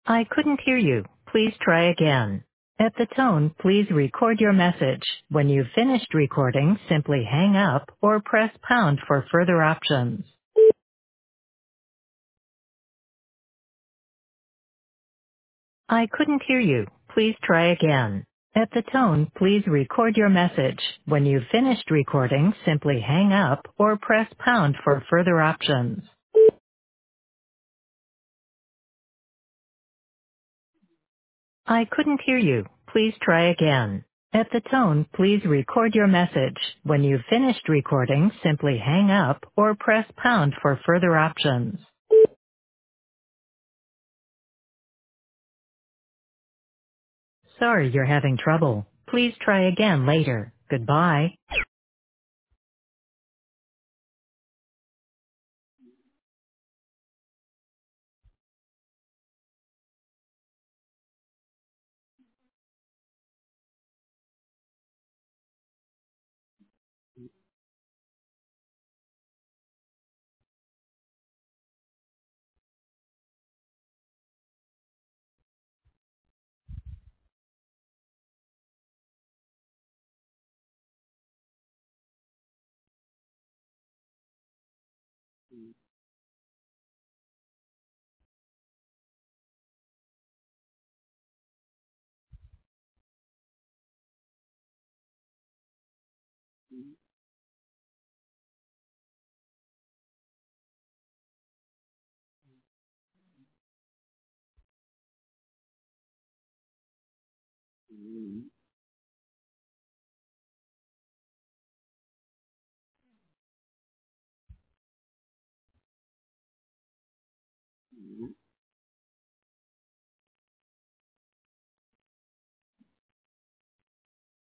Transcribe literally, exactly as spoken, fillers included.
I couldn't hear you. Please try again. At the tone, please record your message. When you've finished recording, simply hang up or press pound for further options. I couldn't hear you. Please try again. At the tone, please record your message. When you've finished recording, simply hang up or press pound for further options. I couldn't hear you. Please try again. At the tone, please record your message. When you've finished recording, simply hang up or press pound for further options. Sorry you're having trouble. Please try again later. Goodbye.